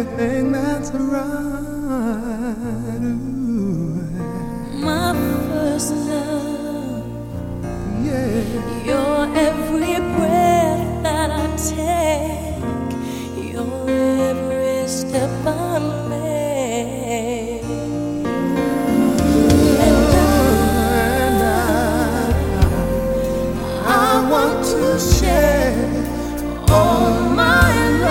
everything that's right. Ooh. My first love, Yeah. your every breath that I take, your every step I make, and I want to share all my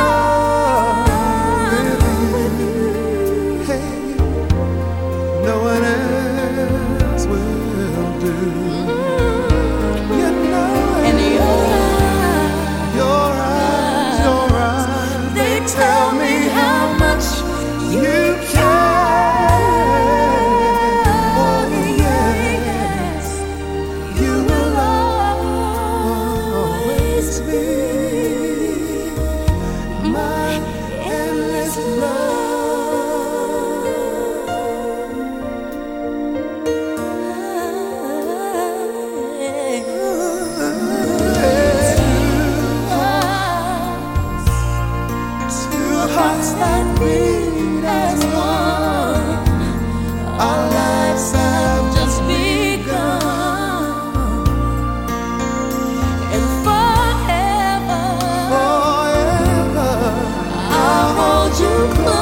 love with you. Hey, no one else will do. You know it. And Your eyes, they tell me how much you care. Oh, Yes, you will always be my endless Two hearts that beat as one. Our lives have just begun, and forever forever. I'll hold you close.